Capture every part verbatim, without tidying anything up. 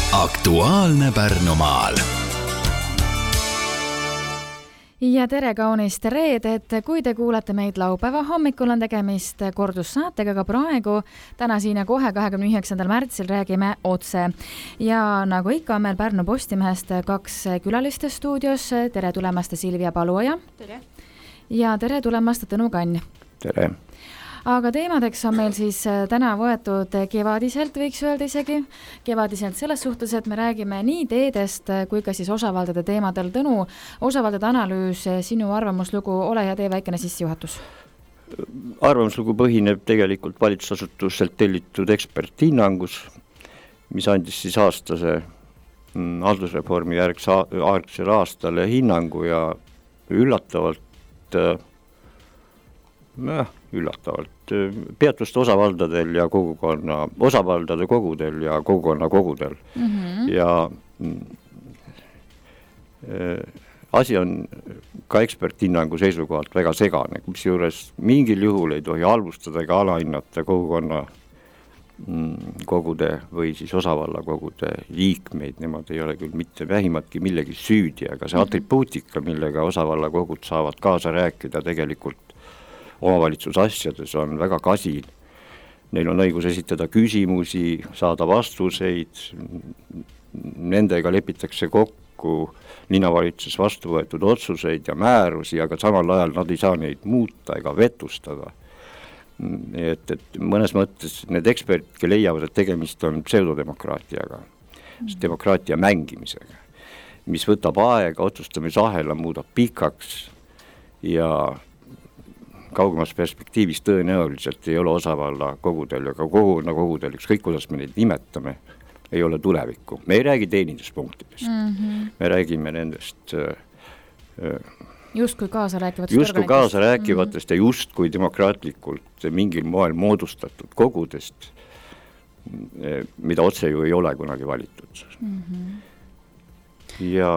Aktuaalne Pärnumaal. Ja tere kaunist reedet, kui te kuulate meid laupäeva hommikul, on tegemist kordussaatega ka praegu. Täna siin ja kohe kahekümne üheksandal märtsil räägime otse. Ja nagu ikka on meil Pärnu Postimehest kaks külaliste stuudios. Tere tulemast Silvia Paluoja. Tere. Ja tere tulemast Tõnu Kann. Tere. Aga teemadeks on meil siis täna võetud kevadiselt, võiks öelda isegi. Kevadiselt selles suhtes, et me räägime nii teedest kui ka siis osavaldade teemadel. Tõnu, osavaldade analüüs, sinu arvamuslugu, ole ja tee väikene sissejuhatus. Arvamuslugu põhineb tegelikult valitsusasutuselt tellitud eksperthinnangus, mis andis siis aastase haldusreformi järgsel aastale hinnangu ja üllatavalt noh, üllatavalt peatust osavaldadel ja kogukonna, osavaldade kogudel ja kogukonna kogudel. Mm-hmm. Ja äh, asi on ka eksperthinnangu seisukohalt väga segane, mis juures mingil juhul ei tohi halvustada ega alahinnata kogukonna mm, kogude või siis osavalla kogude liikmeid. Nemad ei ole küll mitte vähimatki millegi süüdi, aga see atribuutika, millega osavalla kogud saavad kaasa rääkida tegelikult omavalitsusasjades on väga kasin. Neil on õigus esitada küsimusi, saada vastuseid, nendega lepitakse kokku linnavalitsuses vastu võetud otsuseid ja määrusi, aga samal ajal nad ei saa neid muuta ega vetustada. Et, et mõnes mõttes need eksperdid leiavad, et tegemist on pseudodemokraatiaga, demokraatia mängimisega, mis võtab aega, otsustamisahela muudab pikaks ja kaugemas perspektiivis tõenäoliselt ei ole osavalla kogudel ja ka koguna kogudel, ükskõik kuidas me neid nimetame, ei ole tulevikku. Me ei räägi teeninduspunktidest. Mm-hmm. Me räägime nendest justkui kaasa rääkivatest justkui kaasa rääkivatest mm-hmm. ja justkui demokraatlikult mingil moel moodustatud kogudest, mida otse ju ei ole kunagi valitud. Mm-hmm. Ja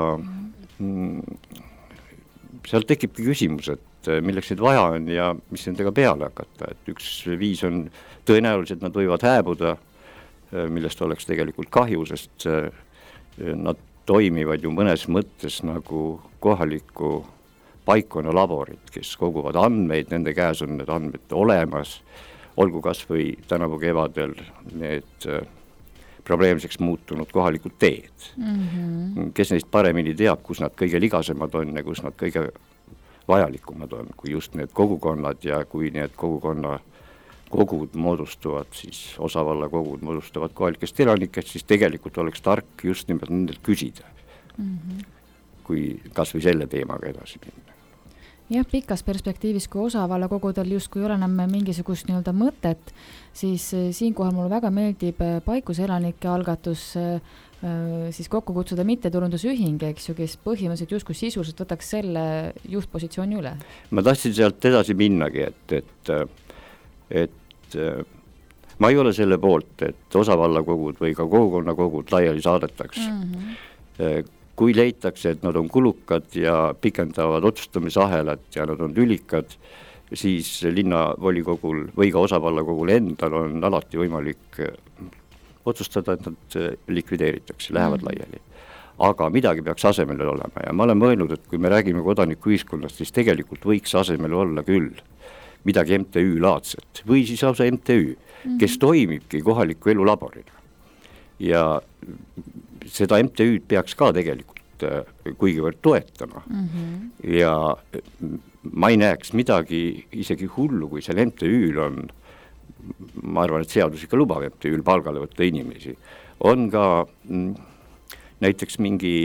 mm, seal tekibki küsimus, et milleks neid vaja on ja mis nendega peale hakata. Et üks viis on tõenäoliselt nad võivad hääbuda, millest oleks tegelikult kahju, sest nad toimivad ju mõnes mõttes nagu kohaliku paikkonna laborid, kes koguvad andmeid, nende käes on need andmed olemas, olgu kas või tänavu kevadel need probleemseks muutunud kohalikud teed. Mm-hmm. Kes neist paremini teab, kus nad kõige ligasemad on ja kus nad kõige vajalikumad on, kui just need kogukonnad ja kui need kogukonna kogud moodustuvad, siis osavalla kogud moodustuvad kohalikest elanikest, siis tegelikult oleks tark just nimelt nendelt küsida, mm-hmm. kui kas või selle teemaga edasi minna. Jah, pikas perspektiivis, kui osavalla kogudel justkui ole enam mingisugust nii-öelda mõtet, siis siinkohal mulle väga meeldib paikuselanike algatus siis kokku kutsuda mittetulundusühing, eks ju, kes põhimõtteliselt justkui sisuliselt võtaks selle juhtpositsiooni üle. Ma tahtsin sealt edasi minnagi, et, et, et ma ei ole selle poolt, et osavallakogud või ka kogukonnakogud laiali saadetaks. Mm-hmm. Kui leitakse, et nad on kulukad ja pikendavad otsustamisahelat ja nad on tülikad, siis linnavolikogul või ka osavallakogul endal on alati võimalik otsustada, et nad likvideeritakse, lähevad mm. laiali. Aga midagi peaks asemel olema ja ma olen mõelnud, et kui me räägime kodanikuühiskonnast, siis tegelikult võiks asemel olla küll midagi M T Ü-laadset või siis lausa M T Ü, mm. kes toimibki kohaliku elu laborina. Ja seda M T Ü-d peaks ka tegelikult kuigivõrd toetama. Mm-hmm. Ja ma ei näeks midagi isegi hullu, kui seal M T Ü-l on, ma arvan, et seadus ikka lubab M T Ü-l palgale võtta inimesi, on ka mm, näiteks mingi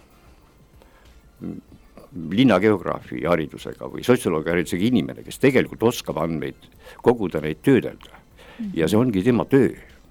linnageograafi haridusega või sotsioloogi haridusega inimene, kes tegelikult oskab andmeid koguda, neid töödelda. Mm-hmm. Ja see ongi tema töö.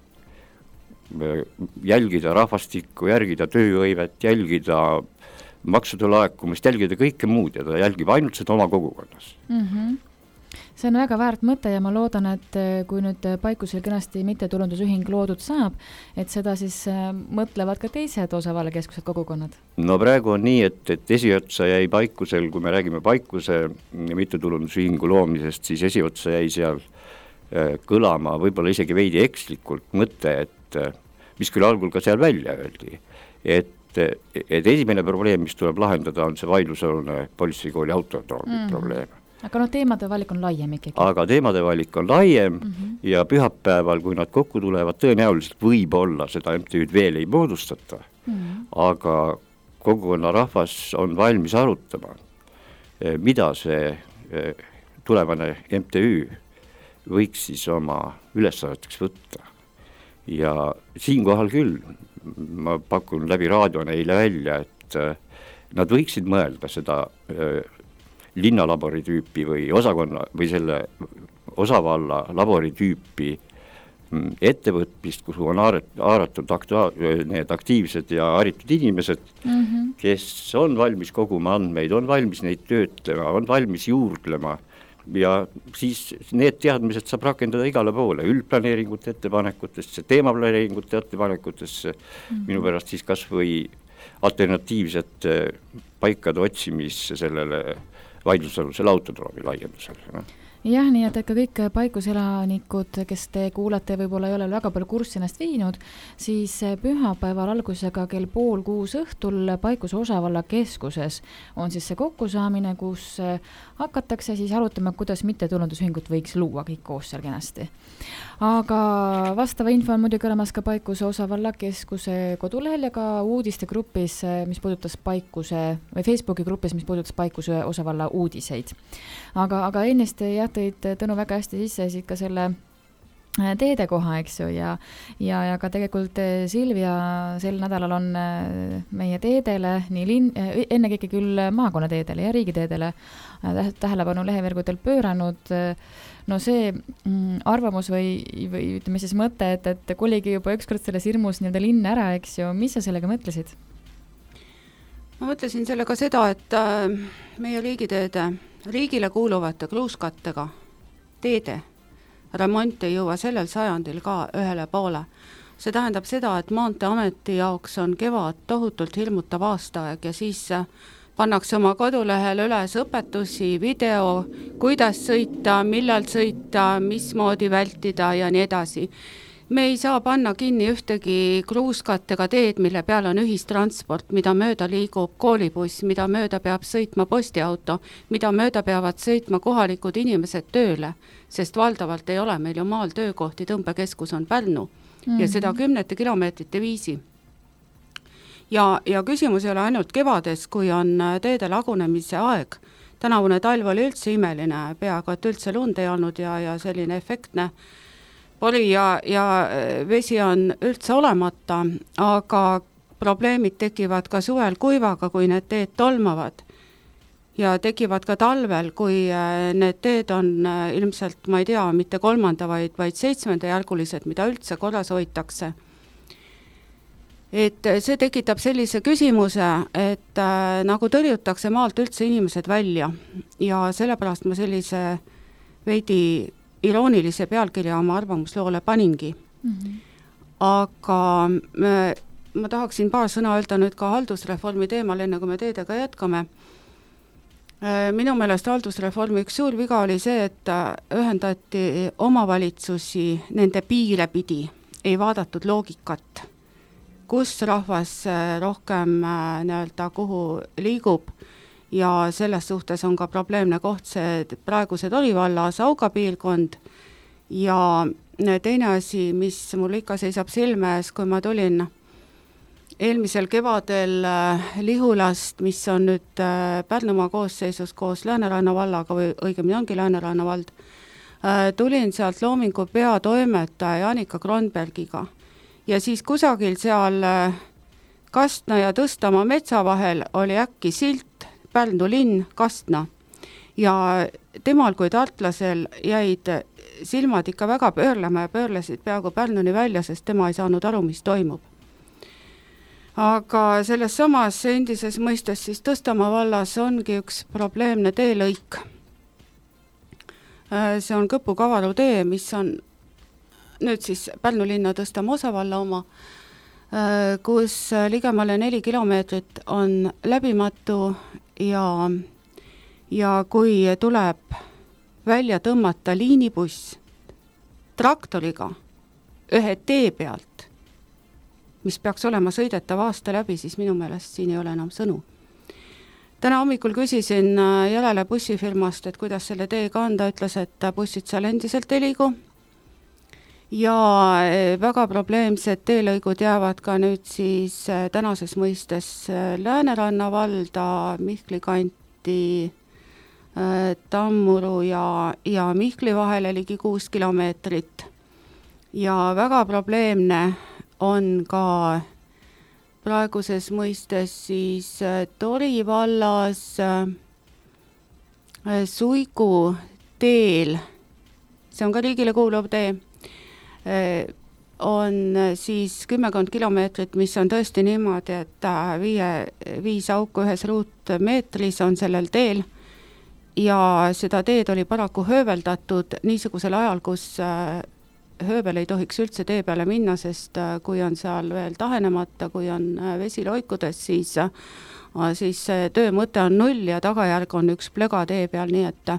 Jälgida rahvastikku, järgida tööhõivet, jälgida maksude laekumist, jälgida kõike muud ja ta jälgib ainult seda oma kogukonnas. Mm-hmm. See on väga väärt mõte ja ma loodan, et kui nüüd Paikusel kenasti mittetulundusühing loodud saab, et seda siis mõtlevad ka teised osavallakeskused kogukonnad. No praegu on nii, et, et esiotsa jäi Paikusel, kui me räägime Paikuse mittetulundusühingu loomisest, siis esiotsa jäi seal kõlama võib-olla isegi veidi ekslikult mõte, et mis küll algul ka seal välja öeldi, et, et esimene probleem, mis tuleb lahendada, on see vaidlusalune politseikooli autodroomi mm. probleem. Aga no teemade valik on laiem ikkagi. Aga teemade valik on laiem mm -hmm. ja pühapäeval, kui nad kokku tulevad, tõenäoliselt võib-olla seda M T Ü-d veel ei moodustata, mm -hmm. aga kogukonna rahvas on valmis arutama, mida see tulevane M T Ü võiks siis oma ülesanneteks võtta. Ja siinkohal küll, ma pakun läbi raadio neile välja, et nad võiksid mõelda seda linnalabori tüüpi või osakonna või selle osavalla labori tüüpi ettevõtmist, kus on haaratud aktua- need aktiivsed ja haritud inimesed, mm-hmm. kes on valmis koguma andmeid, on valmis neid töötlema, on valmis juurdlema ja siis need teadmised saab rakendada igale poole, üldplaneeringute ettepanekutesse, teemaplaneeringute ettepanekutesse, mm-hmm. minu pärast siis kas või alternatiivsete paikade otsimisse sellele vaidlusalusele autodroomi laiendusele. No? Jah, nii et ka kõik paikuselanikud, kes te kuulate, võib-olla ei ole väga palju kurssi ennast viinud, siis pühapäeval algusega kell pool kuus õhtul Paikuse osavalla keskuses on siis see kokkusaamine, kus hakatakse siis arutama, kuidas mittetulundusühingut võiks luua kõik koos seal kenasti. Aga vastava info on muidugi olemas ka Paikuse osavalla keskuse kodulehel ja ka uudiste grupis, mis puudutas Paikuse või Facebooki grupis, mis puudutas Paikuse osavalla uudiseid. Aga, aga ennist jah, tõid Tõnu väga hästi sisse siis ka selle teede koha, eks ju, ja, ja, ja ka tegelikult Silvia sel nädalal on meie teedele, nii linn, ennekõike küll maakonnateedele ja riigiteedele tähelepanu lehevergudel pööranud. No see arvamus või, või ütleme siis mõte, et, et koligi juba ükskord selles hirmus nii-öelda linn ära, eks ju, mis sa sellega mõtlesid? Ma mõtlesin sellega seda, et meie riigiteede riigile kuuluvate kruuskattega teede remont ei jõua sellel sajandil ka ühele poole. See tähendab seda, et Maanteeameti jaoks on kevad tohutult hirmutav aastaaeg ja siis pannakse oma kodulehel üles õpetusi, video, kuidas sõita, millal sõita, mismoodi vältida ja nii edasi. Me ei saa panna kinni ühtegi kruuskattega teed, mille peal on ühistransport, mida mööda liigub koolibuss, mida mööda peab sõitma postiauto, mida mööda peavad sõitma kohalikud inimesed tööle, sest valdavalt ei ole meil ju maal töökohti, tõmbekeskus on Pärnu mm-hmm. ja seda kümnete kilomeetrite viisi. Ja, ja küsimus ei ole ainult kevades, kui on teede lagunemise aeg. Tänavune talv oli üldse imeline, peaaegu et üldse lund ei olnud ja, ja selline efektne oli ja, ja vesi on üldse olemata, aga probleemid tekivad ka suvel kuivaga, kui need teed tolmavad ja tekivad ka talvel, kui need teed on ilmselt, ma ei tea, mitte kolmanda, vaid, vaid seitsmenda järgulised, mida üldse korras hoitakse. Et see tekitab sellise küsimuse, et äh, nagu tõrjutakse maalt üldse inimesed välja ja sellepärast ma sellise veidi iroonilise pealkirja oma arvamusloole paningi. Mm-hmm. Aga me, ma tahaksin paar sõna öelda nüüd ka haldusreformi teemal, enne kui me teedega jätkame. Minu meelest haldusreformi üks suur viga oli see, et ühendati omavalitsusi nende piire pidi, ei vaadatud loogikat, kus rahvas rohkem nii-öelda kuhu liigub. Ja selles suhtes on ka probleemne koht see praeguse Torivalla Sauga piirkond ja teine asi, mis mul ikka seisab silme ees, kui ma tulin eelmisel kevadel Lihulast, mis on nüüd Pärnumaa koosseisus koos Lääneranna vallaga või õigemini ongi Lääneranna vald, tulin sealt Loomingu peatoimetaja Janika Kronbergiga ja siis kusagil seal Kastna ja Tõstamaa metsa vahel oli äkki silt Pärnu linn, Kastna. Ja temal kui tartlasel jäid silmad ikka väga pöörlema ja pöörlesid peaaegu Pärnuni välja, sest tema ei saanud aru, mis toimub. Aga selles samas endises mõistes siis Tõstamaa vallas ongi üks probleemne teelõik. See on Kõpu-Kavaru tee, mis on nüüd siis Pärnu linna Tõstamaa osavalla oma, kus ligemale neli kilomeetrit on läbimatu ja, ja kui tuleb välja tõmmata liinibuss traktoriga ühe tee pealt, mis peaks olema sõidetav aasta läbi, siis minu meelest siin ei ole enam sõnu. Täna hommikul küsisin järele bussifirmast, et kuidas selle teega on, ta ütles, et bussid seal endiselt ei liigu ja väga probleemsed teelõigud jäävad ka nüüd siis tänases mõistes Lääneranna valda, Mihkli kanti, Tammuru ja, ja Mihkli vahele ligi kuus kilomeetrit. Ja väga probleemne on ka praeguses mõistes siis Tori vallas Suigu teel, see on ka riigile kuuluv tee, on siis kümmekond kilomeetrit, mis on tõesti niimoodi, et viie, viis auku ühes ruutmeetris on sellel teel ja seda teed oli paraku hööveldatud niisugusel ajal, kus hööbel ei tohiks üldse tee peale minna, sest kui on seal veel tahenemata, kui on vesi loikudes, siis, siis töö mõte on null ja tagajärg on üks plöga tee peal, nii et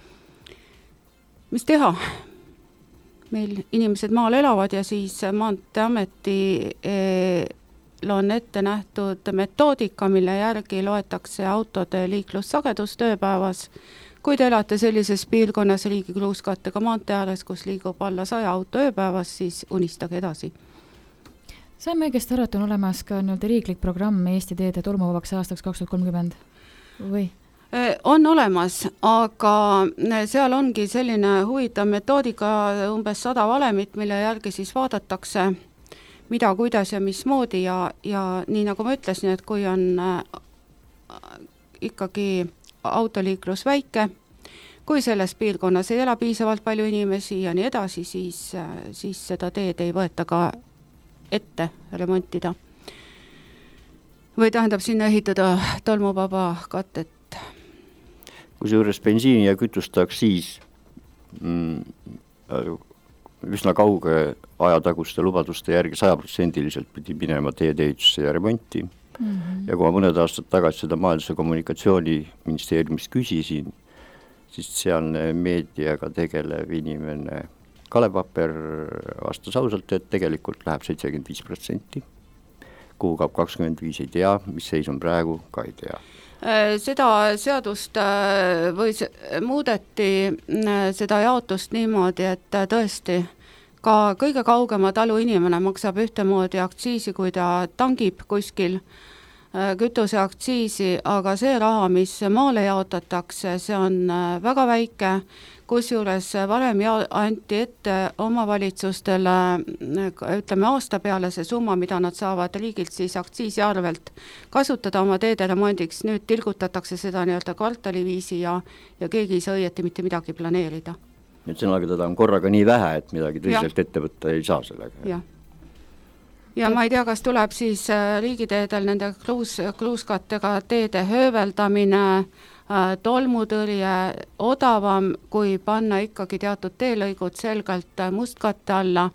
mis teha? Meil inimesed maal elavad ja siis Maanteeametil on ette nähtud metoodika, mille järgi loetakse autode liiklussagedus tööpäevas. Kui te elate sellises piirkonnas riigi kruuskattega maantee ääres, kus liigub alla saja auto ööpäevas, siis unistage edasi. Saime õigesti aru, et on olemas ka nii-öelda riiklik programm Eesti teede tolmuvabaks aastaks kaks tuhat kolmkümmend või? On olemas, aga seal ongi selline huvitav metoodika, umbes sada valemit, mille järgi siis vaadatakse, mida, kuidas ja mismoodi ja, ja nii nagu ma ütlesin, et kui on ikkagi autoliiklus väike, kui selles piirkonnas ei ela piisavalt palju inimesi ja nii edasi, siis, siis seda teed ei võeta ka ette remontida. Või tähendab sinna ehitada tolmuvaba katet. Kui seejuures bensiini ja kütuste aktsiis mm, üsna kauge ajataguste lubaduste järgi sajaprotsendiliselt pidi minema teedeehitusse ja remonti. Mm-hmm. Ja kui ma mõned aastad tagasi seda Majandus- ja Kommunikatsiooniministeeriumist küsisin, siis sealne meediaga tegelev inimene Kalev Vapper vastas ausalt, et tegelikult läheb seitsekümmend viis protsenti. Kuhu kaab kakskümmend viis ei tea, mis seis on praegu, ka ei tea. Seda seadust või muudeti seda jaotust niimoodi, et tõesti ka kõige kaugema talu inimene maksab ühtemoodi aktsiisi, kui ta tangib kuskil kütuse aktsiisi, aga see raha, mis maale jaotatakse, see on väga väike, kusjuures varem anti ette omavalitsustele, ütleme aasta peale see summa, mida nad saavad riigilt siis aktsiisi arvelt kasutada oma teede remondiks, nüüd tilgutatakse seda nii-öelda kvartaliviisi ja, ja keegi ei saa õieti mitte midagi planeerida. Nüüd sõnaga teda on korraga nii vähe, et midagi tõsiselt ette võtta ei saa sellega. Ja. ja ma ei tea, kas tuleb siis riigiteedel nende kruus, kruuskattega teede hööveldamine, tolmutõrje odavam, kui panna ikkagi teatud teelõigud selgelt mustkatte alla.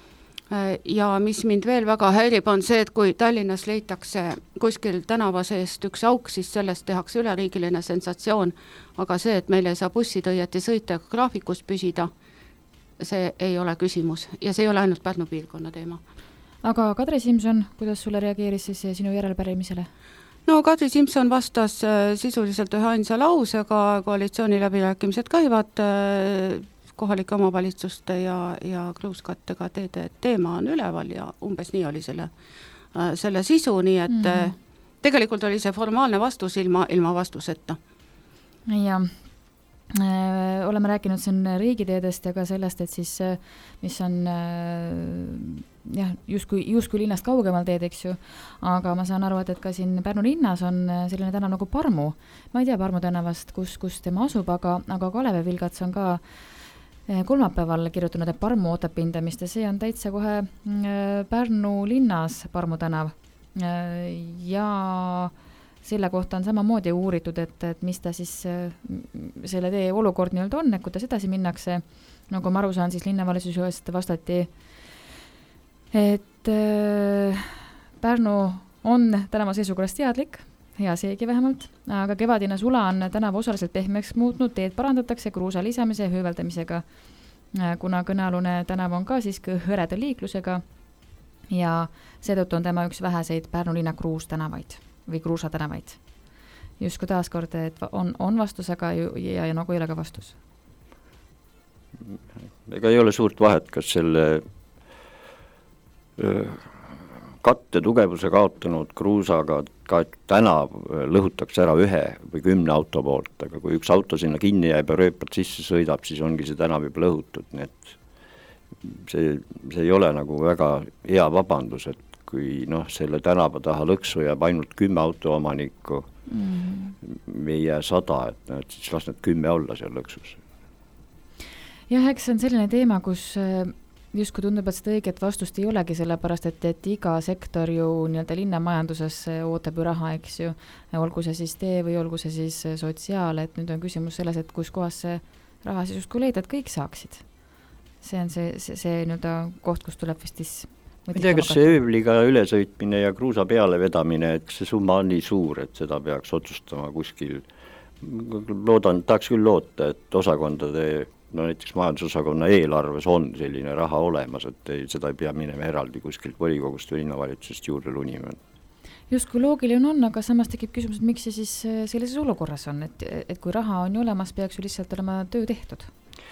Ja mis mind veel väga häirib, on see, et kui Tallinnas leitakse kuskil tänava seest üks auk, siis sellest tehakse üleriigiline sensatsioon, aga see, et meil ei saa bussitõieti sõita ja graafikus püsida, see ei ole küsimus ja see ei ole ainult Pärnu piirkonna teema. Aga Kadri Simson, kuidas sulle reageeris siis sinu järelpärimisele? No Kadri Simson vastas sisuliselt ühe ainsa lausega, koalitsiooni läbirääkimised käivad, kohalike omavalitsuste ja, ja kruuskattega teede teema on üleval ja umbes nii oli selle, selle sisu, nii et mm. tegelikult oli see formaalne vastus ilma, ilma vastuseta. Ja oleme rääkinud siin riigiteedest ja ka sellest, et siis mis on jah, justkui, justkui linnast kaugemal teed, eks ju, aga ma saan aru, et, et ka siin Pärnu linnas on selline tänav nagu Parmu. Ma ei tea Parmu tänavast, kus, kus tema asub, aga, aga Kalev Vilgats on ka kolmapäeval kirjutanud, et Parmu ootab pindamist ja see on täitsa kohe Pärnu linnas Parmu tänav. Ja selle kohta on samamoodi uuritud, et, et mis ta siis selle tee olukord nii-öelda on, et kuidas edasi minnakse. No kui ma aru saan, siis linnavalitsusest vastati, et Pärnu on tänava seisukorrast teadlik, hea seegi vähemalt, aga kevadine sula on tänava osaliselt pehmeks muutnud, teed parandatakse kruusa lisamise ja hööveldamisega, kuna kõnealune tänav on ka siiski hõreda liiklusega ja seetõttu on tema üks väheseid Pärnu linna kruustänavaid või kruusatänavaid. Justkui taaskord, et on, on vastus, aga ju, ja, ja nagu ei ole ka vastus. Ega ei ole suurt vahet, kas selle öö, katte tugevuse kaotanud kruusaga ka tänav lõhutakse ära ühe või kümne auto poolt, aga kui üks auto sinna kinni jääb ja rööpad sisse sõidab, siis ongi see tänav juba lõhutud, nii et see, see ei ole nagu väga hea vabandus, et kui noh, selle tänava taha lõksu jääb ainult kümme auto omanikku, mm. ei jää sada, et, no, et siis las need kümme olla seal lõksus. Jah, eks see on selline teema, kus justkui tundub, et seda õiget vastust ei olegi, sellepärast et, et iga sektor ju nii-öelda linnamajanduses ootab ju raha, eks ju, olgu see siis tee või olgu see siis sotsiaal, et nüüd on küsimus selles, et kus kohas see raha siis justkui leida, et kõik saaksid. See on see, see, see nii-öelda koht, kus tuleb vist siis ma ei tea, kas see öövliga ülesõitmine ja kruusa peale vedamine, et see summa on nii suur, et seda peaks otsustama kuskil, loodan, tahaks küll loota, et osakondade no näiteks majandusosakonna eelarves on selline raha olemas, et ei, seda ei pea minema eraldi kuskilt volikogust või linnavalitsusest juurde lunima. Justkui loogiline on, aga samas tekib küsimus, et miks see siis sellises olukorras on, et, et kui raha on ju olemas, peaks ju lihtsalt olema töö tehtud.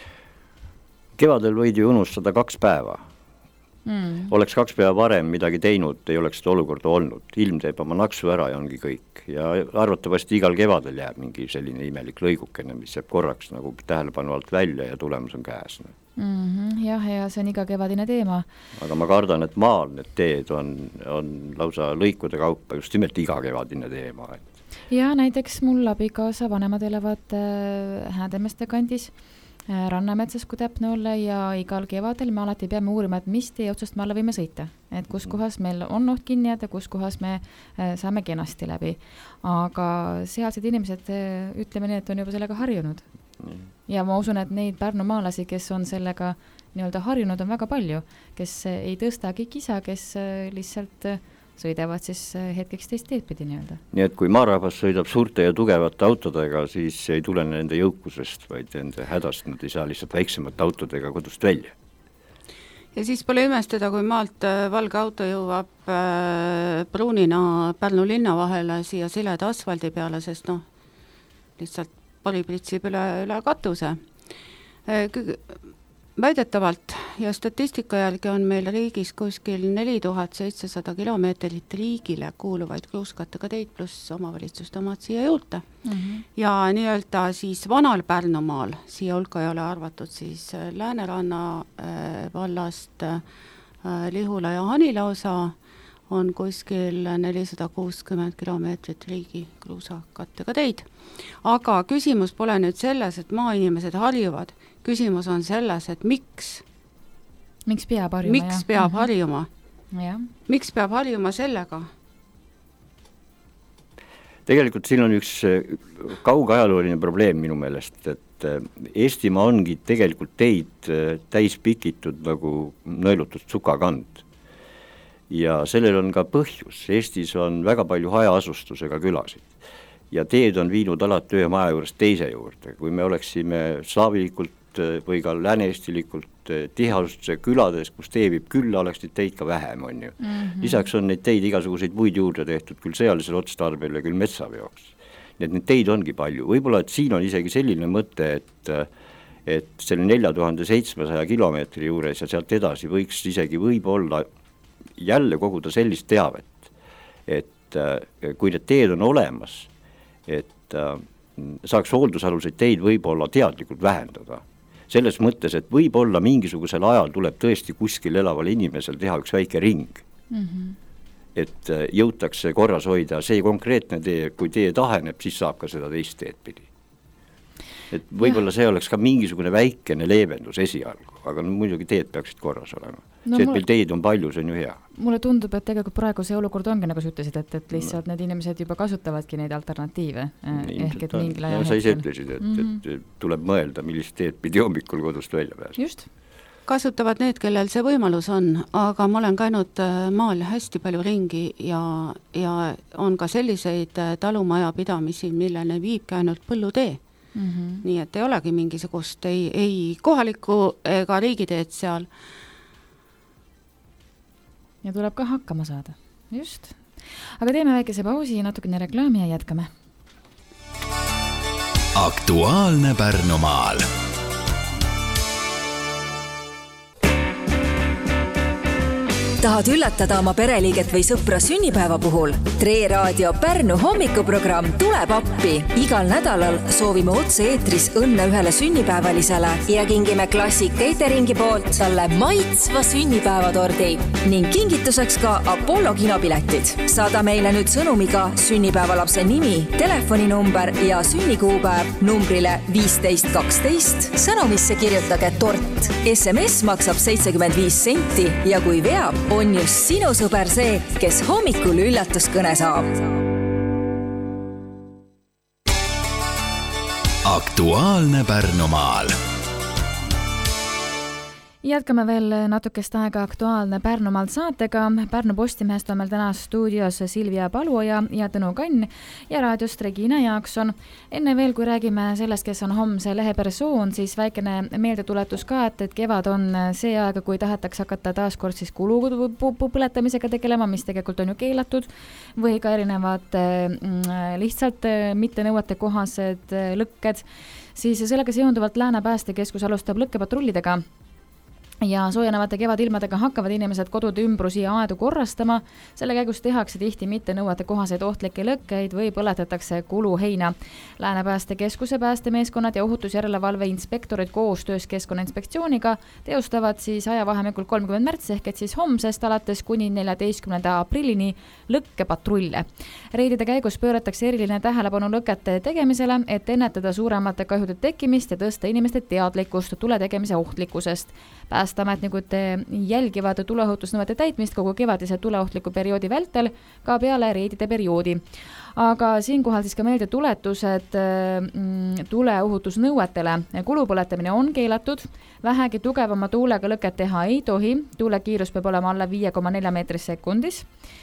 Kevadel võidi unustada kaks päeva. Mm. Oleks kaks päeva varem midagi teinud, ei oleks seda olukorda olnud. Ilm teeb oma naksu ära ja ongi kõik. Ja arvatavasti igal kevadel jääb mingi selline imelik lõigukene, mis jääb korraks nagu tähelepanu alt välja ja tulemus on käes. Mm-hmm, jah, ja see on iga kevadine teema. Aga ma kardan, et maal need teed on, on lausa lõikude kaupa just nimelt iga kevadine teema. Et... Ja näiteks mul abikaasa vanemad elavad äh, Häädemeeste kandis Rannametsas, kui täpne olla, ja igal kevadel me alati peame uurima, et mis tee otsast me alla võime sõita. Et kus kohas meil on oht kinni jääda, kus kohas me saame kenasti läbi. Aga sealsed inimesed, ütleme nii, et on juba sellega harjunud. Mm. Ja ma usun, et neid Pärnu maalasi, kes on sellega nii-öelda harjunud, on väga palju, kes ei tõstagi kisa, kes lihtsalt sõidavad siis hetkeks teist teed pidi nii-öelda. Nii et kui maarahvas sõidab suurte ja tugevate autodega, siis ei tule nende jõukusest, vaid nende hädast, nad ei saa lihtsalt väiksemate autodega kodust välja. Ja siis pole imestada, kui maalt valge auto jõuab äh, pruunina Pärnu linna vahele siia sileda asfaldi peale, sest noh, lihtsalt poli pritsib üle, üle katuse. Äh, Väidetavalt ja statistika järgi on meil riigis kuskil neli tuhat seitsesada kilomeetrit riigile kuuluvaid kruuskattega teid pluss omavalitsuste omad siia juurde. Mm-hmm. Ja nii-öelda siis vanal Pärnumaal, siia hulka ei ole arvatud siis Lääneranna äh, vallast äh, Lihula ja Hanila osa on kuskil nelisada kuuskümmend kilomeetrit riigi kruusakattega teid. Aga küsimus pole nüüd selles, et maainimesed harjuvad. Küsimus on selles, et miks? Miks peab harjuma? Miks peab mm-hmm. harjuma? Ja. Miks peab harjuma sellega? Tegelikult siin on üks kaugajalooline probleem minu meelest, et Eestimaa ongi tegelikult teid täis pikitud nagu nõelutud sukakand. Ja sellel on ka põhjus. Eestis on väga palju hajaasustusega külasid. Ja teed on viinud alati ühe maja juurest teise juurde. Kui me oleksime slaavilikult või ka lääne-eestilikult tiheasustuse külades, kus tee viib külla, oleks neid teid ka vähem, on ju. Mm-hmm. Lisaks on neid teid igasuguseid muid juurde tehtud, küll sõjalisel otstarbel ja küll metsaveoks. Nii et neid teid ongi palju. Võib-olla, et siin on isegi selline mõte, et, et selle nelja tuhande seitsmesaja kilomeetri juures ja sealt edasi võiks isegi võib-olla jälle koguda sellist teavet, et kui need teed on olemas, et saaks hooldusaluseid teid võib-olla teadlikult vähendada. Selles mõttes, et võib-olla mingisugusel ajal tuleb tõesti kuskil elaval inimesel teha üks väike ring. Mm-hmm. Et jõutakse korras hoida see konkreetne tee, kui tee taheneb, siis saab ka seda teist teed pidi. Et võib-olla see oleks ka mingisugune väikene leevendus esialgu, aga no, muidugi teed peaksid korras olema. No, see, et meil teid on palju, see on ju hea. Mulle tundub, et tegelikult praegu see olukord ongi, nagu sa ütlesid, et, et lihtsalt no. Need inimesed juba kasutavadki neid alternatiive. Ehk et mingil ajal ja sa ise ütlesid, et, mm-hmm. et tuleb mõelda, millist teed pidi hommikul kodust välja pääseda. Just. Kasutavad need, kellel see võimalus on, aga ma olen käinud maal hästi palju ringi ja, ja on ka selliseid talumajapidamisi, millele viibki ainult põllutee. Mm-hmm. Nii et ei olegi mingisugust ei, ei kohaliku ega riigiteed seal. ja tuleb ka hakkama saada. Just. Aga teeme väikese pausi, natukene reklaami ja jätkame. Aktuaalne Pärnumaal. Tahad üllatada oma pereliiget või sõpra sünnipäeva puhul? Tre Raadio Pärnu hommikuprogramm tuleb appi. Igal nädalal soovime otse eetris õnne ühele sünnipäevalisele ja kingime Classic Cateringi poolt talle maitsva sünnipäevatordi ning kingituseks ka Apollo kinopiletid. Saada meile nüüd sõnumiga sünnipäevalapse nimi, telefoninumber ja sünnikuupäev numbrile viisteist kaksteist. Sõnumisse kirjutage tort. S M S maksab seitsekümmend viis senti ja kui veab, on just sinu sõber see, kes hommikul üllatuskõne saab. Aktuaalne Pärnumaal. Jätkame veel natukest aega Aktuaalne Pärnumaalt saatega. Pärnu Postimehest on meil täna stuudios Silvia Paluoja ja Tõnu Kann ja raadiost Regina Jaakson. Enne veel, kui räägime sellest, kes on homse lehe persoon, siis väikene meeldetuletus ka, et, et kevad on see aega, kui tahetakse hakata taaskord siis kulu põletamisega tegelema, mis tegelikult on ju keelatud, või ka erinevad lihtsalt mitte nõuete kohased lõkked. Siis sellega seonduvalt Lääne päästekeskus alustab lõkkepatrullidega. Ja soojenevate kevadilmadega hakkavad inimesed kodude ümbrusi ja aedu korrastama. Selle käigus tehakse tihti mitte nõuete kohaseid ohtlikke lõkkeid või põletatakse kuluheina. Lääne päästekeskuse päästemeeskonnad ja ohutusjärelevalve inspektorid koostöös Keskkonnainspektsiooniga teostavad siis ajavahemikul kolmkümmend märts ehk et siis homsest alates kuni neljateistkümnenda aprillini lõkkepatrulle. Reidide käigus pööratakse eriline tähelepanu lõkete tegemisele, et ennetada suuremate kahjude tekkimist ja tõsta inimeste teadlikkust tule tegemise ohtlikkusest. Päästeametnikud jälgivad tuleohutusnõuete täitmist kogu kevadise tuleohtliku perioodi vältel ka peale reidide perioodi. Aga siinkohal siis ka meelde tuletused tuleohutusnõuetele. Kulupõletamine on keelatud, vähegi tugevama tuulega lõket teha ei tohi, tuulekiirus peab olema alla viie koma nelja meetris sekundis.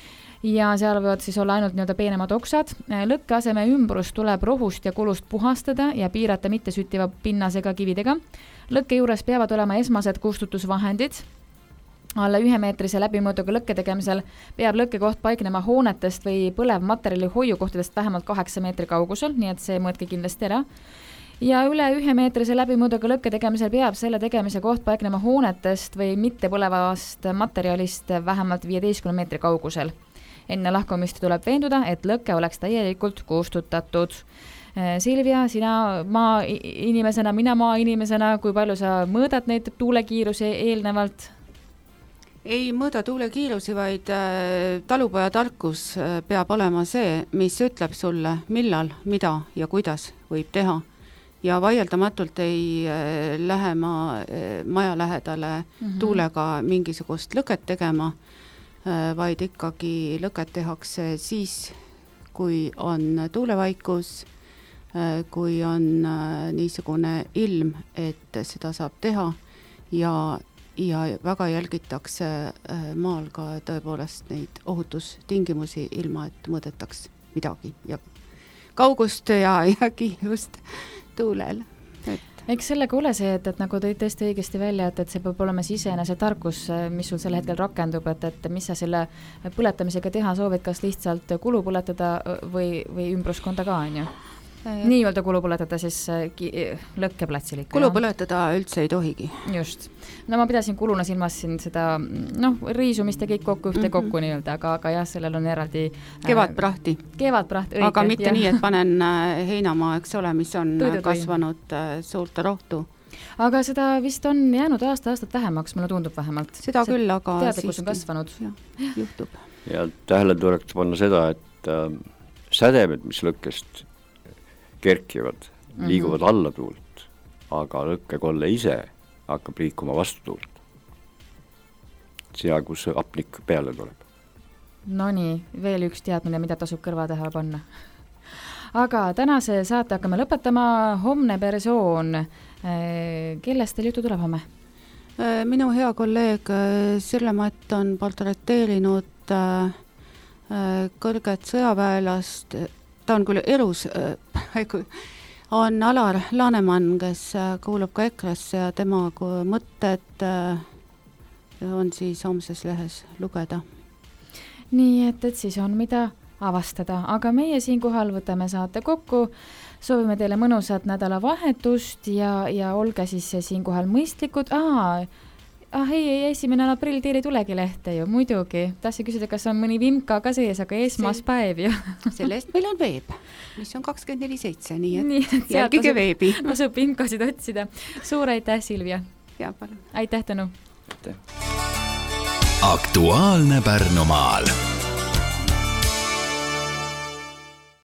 Ja seal võivad siis olla ainult nii-öelda peenemad oksad. Lõkke aseme ümbrus tuleb rohust ja kulust puhastada ja piirata mitte süttiva pinnasega kividega. Lõkke juures peavad olema esmased kustutusvahendid. Alla ühe meetrise läbimõõduga lõkke tegemisel peab lõkkekoht paiknema hoonetest või põlevmaterjali hoiukohtadest vähemalt kaheksa meetri kaugusel, nii et see mõõtke kindlasti ära. Ja üle ühe meetrise läbimõõduga lõkke tegemisel peab selle tegemise koht paiknema hoonetest või mitte põlevast materjalist vähemalt viieteistkümne meetri kaugusel. Enne lahkumist tuleb veenduda, et lõkke oleks täielikult kustutatud. Silvia, sina maa inimesena, mina maa inimesena, kui palju sa mõõdad neid tuulekiirusi eelnevalt? Ei mõõda tuulekiirusi, vaid talupoja tarkus peab olema see, mis ütleb sulle, millal, mida ja kuidas võib teha. Ja vaieldamatult ei lähe ma maja lähedale mm-hmm. tuulega mingisugust lõket tegema, vaid ikkagi lõket tehakse siis, kui on tuulevaikus, kui on niisugune ilm, et seda saab teha ja, ja väga jälgitakse maal ka tõepoolest neid ohutustingimusi ilma, et mõõdetaks midagi ja kaugust ja, ja kiirust tuulel. Et eks sellega ole see, et, et nagu tõid tõesti õigesti välja, et, et see peab olema sisenese tarkus, mis sul sel hetkel rakendub, et, et mis sa selle põletamisega teha soovid, kas lihtsalt kulu põletada või, või ümbruskonda ka, on ju? Nii-öelda kulu põletada siis ki- lõkkeplatsil ikka. Kulu põletada üldse ei tohigi. Just. No ma pidasin kuluna silmas siin seda, noh, riisumist ja kõik kokku ühte mm-hmm. kokku nii-öelda, aga, aga jah, sellel on eraldi Kevadprahti. Kevadpraht, õige. Aga mitte ja. nii, et panen heinamaa, eks ole, mis on Tõidu kasvanud suurt rohtu. Aga seda vist on jäänud aasta-aastat vähemaks, mulle tundub vähemalt. Seda see küll, aga teadlikkus on kasvanud. Ja, juhtub. Ja tähele tuleks panna seda, et äh, sädemed, mis lõkkest kerkivad, liiguvad mm-hmm. alla tuult, aga lõkkekolle ise hakkab liikuma vastu tuult. Seal, kus apnik peale tuleb. No nii, veel üks teadmine, mida tasub kõrva taha panna. Aga tänase saate hakkame lõpetama. Homne persoon. Kellest teil jutu tuleb homme? Minu hea kolleeg Sirle Matt on portreteerinud kõrget sõjaväelast. Ta on küll elus, on Alar Laneman, kes kuulub ka EKRE-sse ja tema mõtted on siis homses lehes lugeda. nii et, et siis on mida avastada, aga meie siinkohal võtame saate kokku, soovime teile mõnusat nädalavahetust ja, ja olge siis siinkohal mõistlikud. Aa, ah ei, ei, esimene aprill teil ei tulegi lehte ju, muidugi. Tahtsin küsida, kas on mõni vimka ka sees, aga esmaspäev ju. Selle eest meil on veeb, mis on kakskümmend neli seitse, nii et nii, et jälgige tasub, veebi. Tasub vimkasid otsida. Suur aitäh, Silvia. Ja, palun. Aitäh, Tõnu. Aitäh. Aktuaalne Pärnumaal.